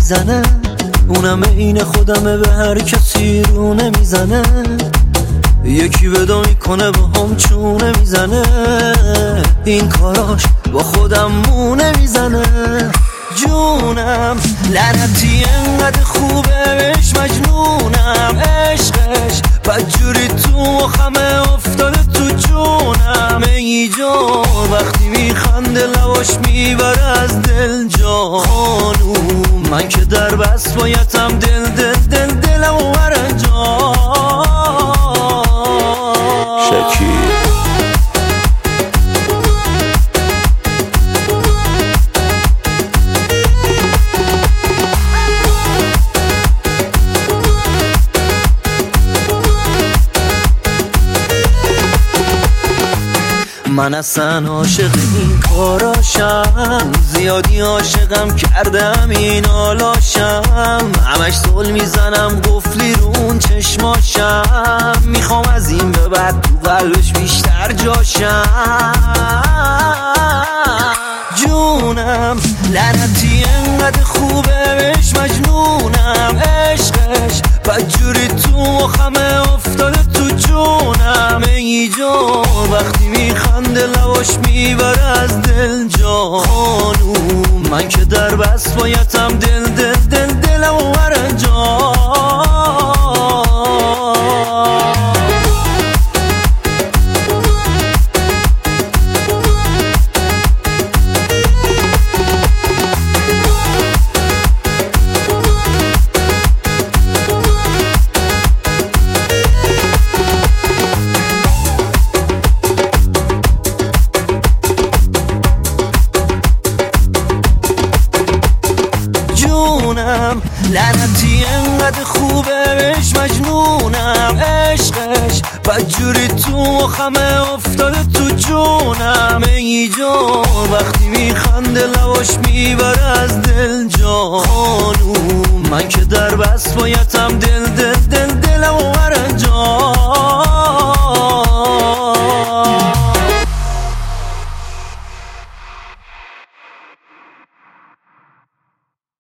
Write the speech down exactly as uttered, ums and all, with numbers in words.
میزنه، اونم این خودمه به هر کسی رو نمیزنه. یکی ودا میکنه با هم چونه میزنه، این کاراش با خودم مونه میزنه. جونم لعنتی انقدر خوبه بهش مجنونم، عشقش بدجوری تو مخمه افتاده تو جونم. ای جان وقتی میخنده لواش میبره از دل جانو، من که در بس بایدم دل دل دل دلم وره جان شکی. من اصلا عاشق این کاراشم، زیادی عاشقم کردم این آلاشم. همش سول میزنم قفلی رو اون چشماشم، میخوام از این به بعد تو قلبش بیشتر جاشم. جونم لعنتی انقدر خوبه بهش مجنونم، عشقش بدجوری تو مخمه افتاده تو جونم. ای جان وقتی میخنده لواش میبره از دل جانو، من که در بس بایدم دل دل دل دلم وره جان. لعنتی انقدر خوبه بهش مجنونم، عشقش بدجوری تو مخمه افتاده تو جونم. ای جان وقتی میخنده لواش میبره از دل جانو، من که در بس بایدم دل دل دل دلم